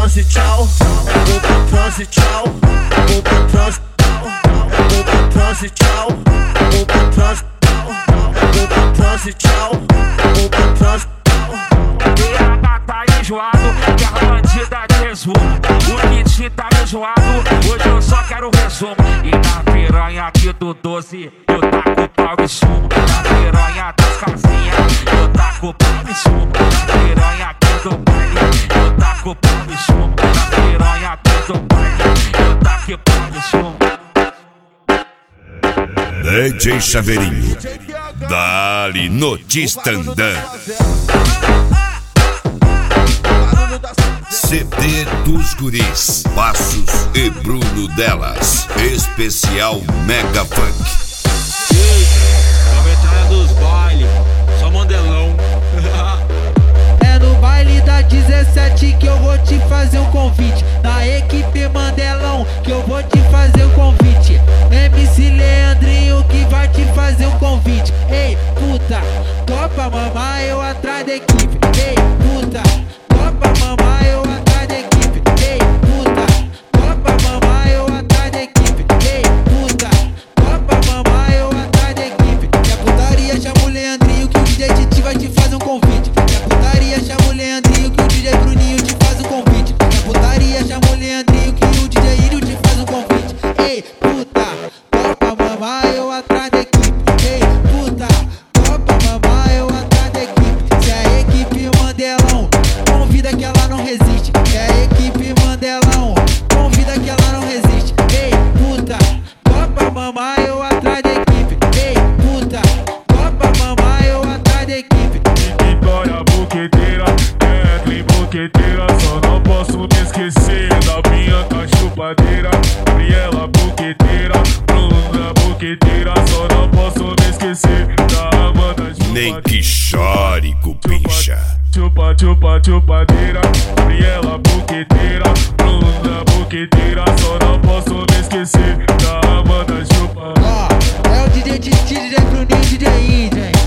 trance, tchau. Vou pro trance, tchau. Vou pro trance, vou pro trance, tchau. Vou pro trance, vou pro trance, tchau. Vou pro trance. PH tá enjoado, que a bandida de resumo. O kit tá enjoado, hoje eu só quero resumo. E na piranha aqui do 12, eu taco pau e sumo. Na piranha das casinhas, eu taco pau e sumo. Na piranha aqui do baile, eu taco pau e sumo. Na piranha aqui do baile, eu taco pau e sumo. DJ Chaveirinho, dali no Tistandã. CD dos Guris, Passos e Bruno Delas, especial Mega Funk. Comentário dos baile, só mandelão. É no baile da 17 que eu vou te fazer um convite. Na equipe Mandelão que eu vou te fazer um convite. MC Leandrinho que vai te fazer um convite. Ei, puta, topa mamar eu atrás da equipe. Ei, puta, topa mamar eu atrás da equipe. Ei, puta, topa mamar eu atrás da equipe. Ei, puta, topa mamar eu atrás da equipe. E a putaria chama o Leandrinho que o DJ Titi vai te fazer um convite. E a putaria chama o Leandrinho que o DJ Bruninho te faz um convite. E a putaria chama o Leandrinho que o DJ Írio te faz um convite. Ei, puta, topa mamar eu atrás da equipe. Ei, puta, topa mamar eu atrás da equipe. Se a equipe Mandelão convida que ela não resiste. Se a equipe Mandelão convida que ela não resiste. Ei, puta, topa mamar eu atrás da equipe. Ei, puta, topa mamar eu atrás da equipe. Vitória boqueteira, Kathleen boqueteira. Só não posso me esquecer da Bianca chupadeira. Gabriela boqueteira, Bruna boqueteira. Só não posso me esquecer da Amanda chupadeira. Nem que chore, cupincha. Chupa, chupa, chupadeira. Gabriela boqueteira, Bruna boqueteira. Só não posso me esquecer da Amanda chupadeira. Ó, é o DJ Titi, DJ Bruninho, DJ Índia, hein?